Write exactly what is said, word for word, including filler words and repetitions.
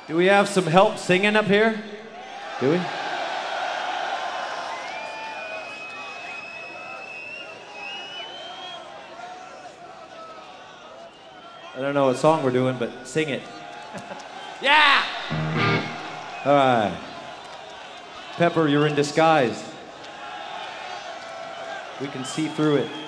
Do we have some help singing up here? Do we? I don't know what song we're doing, but sing it. Yeah! All right. Pepper, you're in disguise. We can see through it.